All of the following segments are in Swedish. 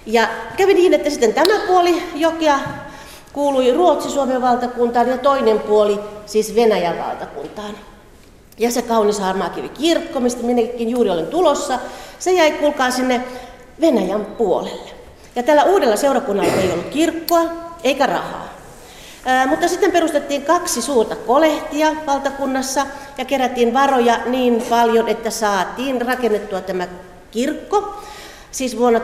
Ja kävi niin, että sitten tämä puoli jokea kuului Ruotsi-Suomen valtakuntaan ja toinen puoli siis Venäjän valtakuntaan. Ja se kaunis Harmaakivi-kirkko, mistä minäkin juuri olen tulossa, se jäi kuulkaa sinne Venäjän puolelle. Ja tällä uudella seurakunnalla ei ollut kirkkoa eikä rahaa. Mutta sitten perustettiin 2 suurta kolehtia valtakunnassa ja kerättiin varoja niin paljon, että saatiin rakennettua tämä kirkko, siis vuonna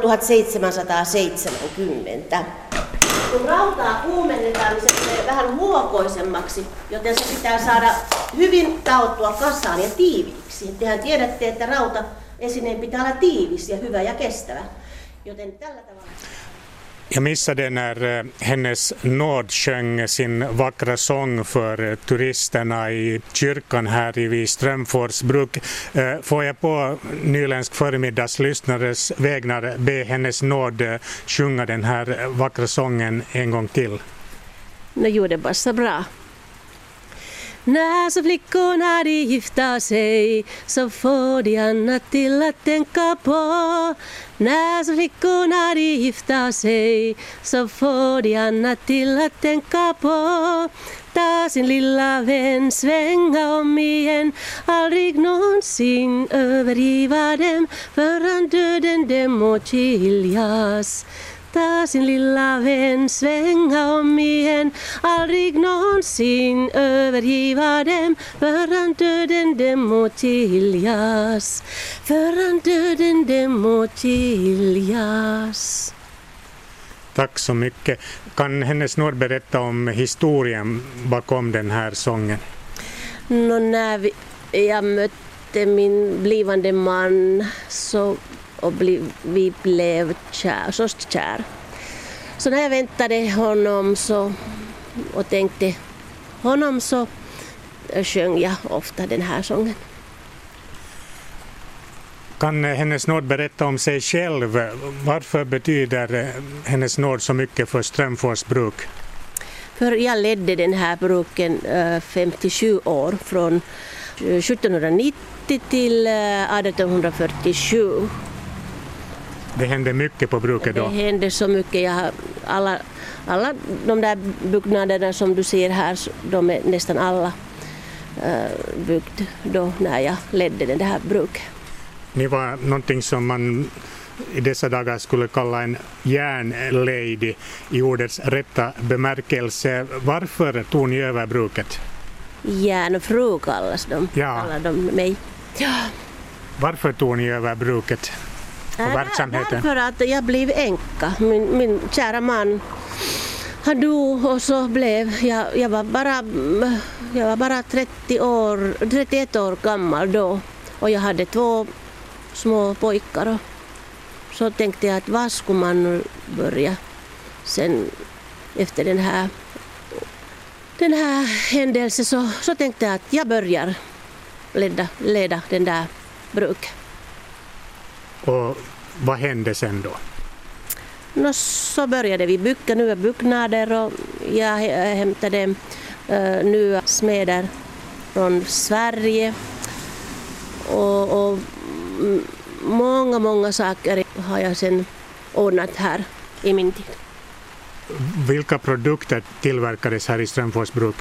1770. Kun rautaa kuumennetaan, niin se tulee vähän huokoisemmaksi, joten se pitää saada hyvin taottua kasaan ja tiiviiksi. Tehän tiedätte, että rautaesineen pitää olla tiivis ja hyvä ja kestävä. Joten tällä tavalla... Jag missade när hennes nåd sjöng sin vackra sång för turisterna i kyrkan här vid Strömforsbruk. Får jag på nyländsk förmiddagslyssnares vägnar be hennes nåd sjunga den här vackra sången en gång till? No jo, det passar bra. När så flickorna de gifta sig så får de annat till att tänka på. När så flickorna de gifta sig så får de annat till att tänka på. Ta sin lilla vän, svänga om igen, aldrig någonsin övergiva dem förrän döden dem må skiljas. Ta sin lilla vän, svänga om igen, aldrig någonsin övergiva dem förrän döden dem må skiljas. Förrän döden dem må skiljas. Tack så mycket. Kan hennes nåd berätta om historien bakom den här sången? När jag mötte min blivande man vi blev först kär. Så när jag väntade honom och tänkte honom så sjöng jag ofta den här sången. Kan hennes nåd berätta om sig själv? Varför betyder hennes nåd så mycket för Strömforsbruk? För jag ledde den här bruken 57 år från 1790 till 1847. Det hände mycket på bruket då? Det hände så mycket. Alla de där byggnaderna som du ser här, de är nästan alla byggd då när jag ledde den här bruket. Ni var någonting som man i dessa dagar skulle kalla en järnlady i ordets rätta bemärkelse. Varför tog ni över bruket? Järnfru kallas de, kallar de mig. Ja. Varför tog ni över bruket och verksamheten? Därför att jag blev änka. Min kära man, han dog och så blev jag var bara 31 år gammal då. Och jag hade 2 små pojkar och så tänkte jag att vad skulle man börja sen efter den här händelsen så tänkte jag att jag börjar leda den där bruket. Och vad hände sen då? Så började vi bygga nya byggnader och jag hämtade nya smeder från Sverige. Och många saker har jag sen ordnat här i min tid. Vilka produkter tillverkades här i Strömforsbruk?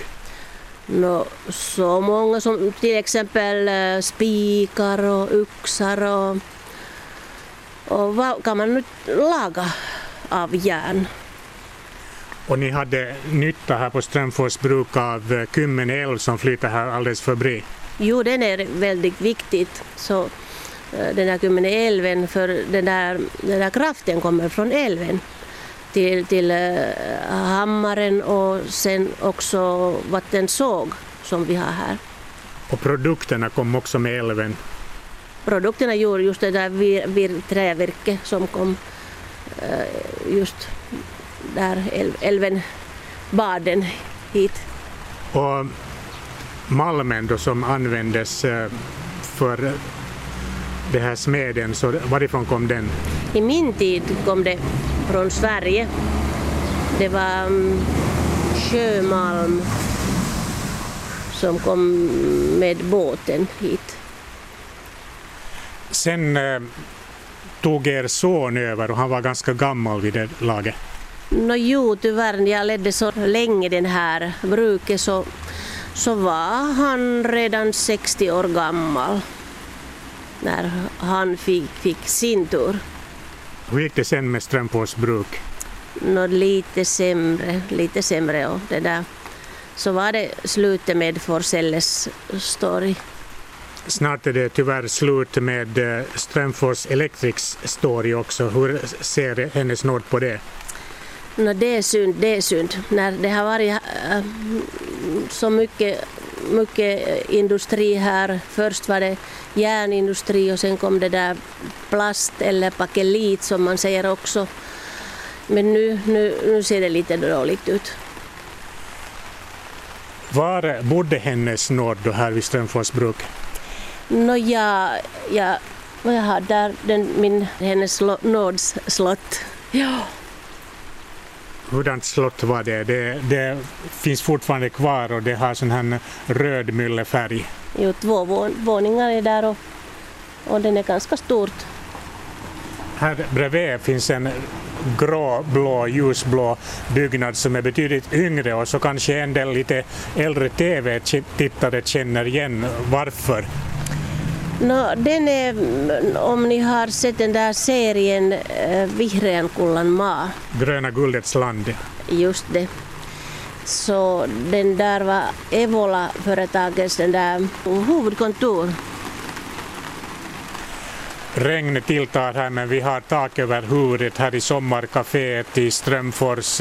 Så många som till exempel spikar och yxar och vad kan man nu laga av järn. Och ni hade nytta här på Strömforsbruk av Kymmen älv som flyter här alldeles förbi? Jo, den är väldigt viktigt. Så den där Kymmen älven, för den där kraften kommer från älven till hammaren och sen också vattensåg som vi har här. Och produkterna kom också med älven? Produkterna gjorde just det där trävirke som kom just där älven baden hit. Och malmen då som användes för det här smeden, så varifrån kom den? I min tid kom det från Sverige. Det var sjömalm som kom med båten hit. Sen tog er son över och han var ganska gammal vid det laget. Jo, tyvärr, jag ledde så länge den här bruket så var han redan 60 år gammal när han fick sin tur. Hur gick det sen med Strömfors bruk? Lite sämre och det där. Så var det slutet med Forselles story. Snart är det tyvärr slut med Strömfors Electrics story också. Hur ser hennes nåd på det? Det är synd. När det har varit så mycket industri här. Först var det järnindustri och sen kom det där plast eller pakelit som man säger också. Men nu ser det lite dåligt ut. Var bodde hennes nåd då här vid Strömfors bruk? Jag har där hennes nåds slott. Ja. Hurdant slott var det? Det finns fortfarande kvar och det har sån här röd myllefärg. Jo, 2 våningar är där och den är ganska stort. Här bredvid finns en grå-blå, ljusblå byggnad som är betydligt yngre och så kanske en del lite äldre tv-tittare känner igen. Varför? Den är, om ni har sett den där serien Vihreänkullan maa. Gröna guldets land. Just det. Så den där var Evola-företagets den där huvudkontor. Regn tilltar här men vi har tak över huvudet här i sommarkaféet i Strömfors.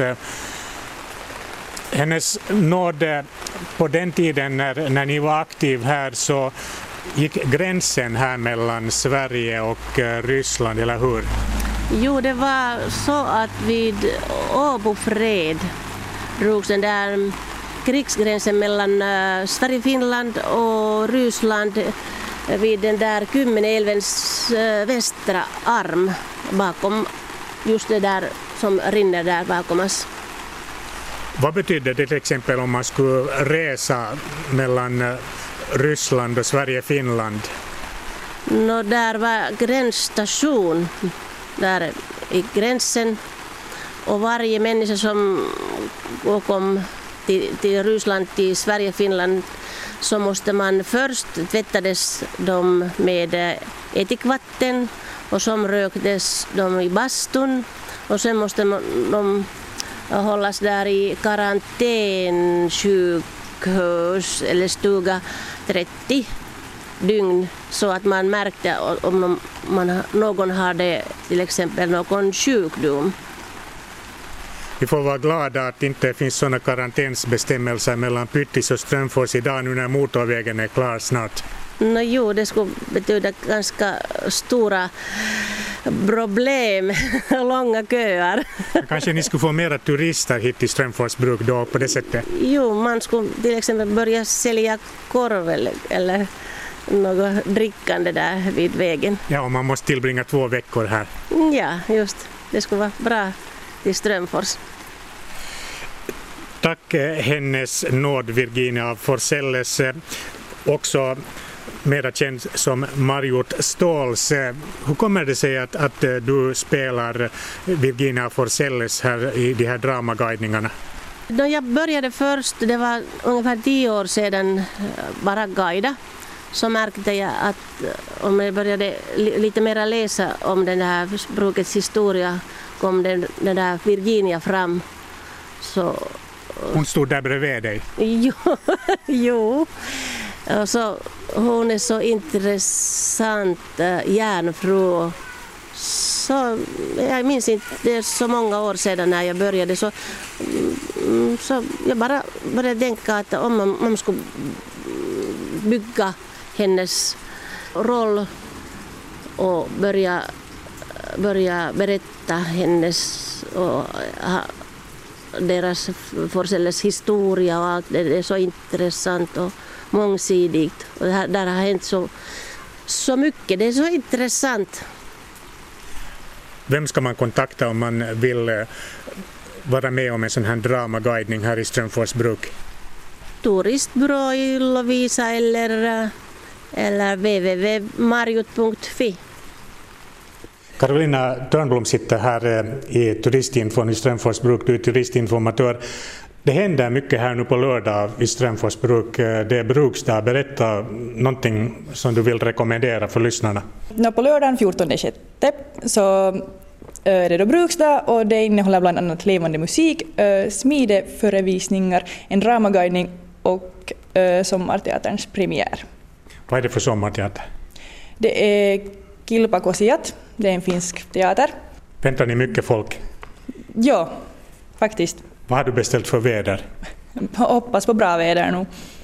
Hennes nåd på den tiden när ni var aktiv här så gick gränsen här mellan Sverige och Ryssland, eller hur? Jo, det var så att vid Åbofred drogs den där krigsgränsen mellan Sverige, Finland och Ryssland vid den där Kymmenälvens västra arm bakom just det där som rinner där bakom oss. Vad betyder det till exempel om man skulle resa mellan Ryssland och Sverige-Finland? Där var gränsstation där i gränsen och varje människa som kom till Ryssland, till Sverige-Finland så måste man först tvättades de med ättikvatten och så röktes de i bastun och sen måste de hållas där i karantänsjukhus eller stuga 30 dygn så att man märkte om någon hade till exempel någon sjukdom. Vi får vara glada att det inte finns sådana karantänsbestämmelser mellan Pyttis och Strömfors idag nu när motorvägen är klar snart. Jo, det skulle betyda ganska stora problem, långa köer. Kanske ni skulle få mera turister hit till Strömfors bruk då på det sättet? Jo, man skulle till exempel börja sälja korv eller något drickande där vid vägen. Ja, och man måste tillbringa 2 veckor här. Ja, just. Det skulle vara bra till Strömfors. Tack hennes nåd Virginia af Forselles, också mera känd som Marjut Ståhls. Hur kommer det sig att du spelar Virginia af Forselles här i de här dramaguidningarna? Då jag började först, det var ungefär 10 år sedan bara guida, så märkte jag att om jag började lite mer läsa om den här brukets historia kom den där Virginia fram. Så, hon stod där bredvid dig? Jo. Och så, hon är så intressant järnfru. Så, jag minns inte, det är så många år sedan när jag började så jag bara började tänka att om man skulle bygga hennes roll och börja berätta hennes och deras Forselles historia och allt. Det är så intressant och mångsidigt. Och där har hänt så mycket. Det är så intressant. Vem ska man kontakta om man vill vara med om en sån här dramaguidning här i Strömfors bruk? Turistbyrå i Lovisa eller www.marjut.fi. Karolina Törnblom sitter här i turistinfon i Strömfors bruk, du är turistinformatör. Det händer mycket här nu på lördag i Strömfors bruk. Det är bruksdag. Berätta någonting som du vill rekommendera för lyssnarna. På lördagen 14.6 så är det då bruksdag och det innehåller bland annat levande musik, smideförevisningar, en dramaguidning och sommarteaterns premiär. Vad är det för sommarteater? Det är Kilpakosiat, det är en finsk teater. Väntar ni mycket folk? Ja, faktiskt. Vad har du beställt för väder? Hoppas på bra väder nu.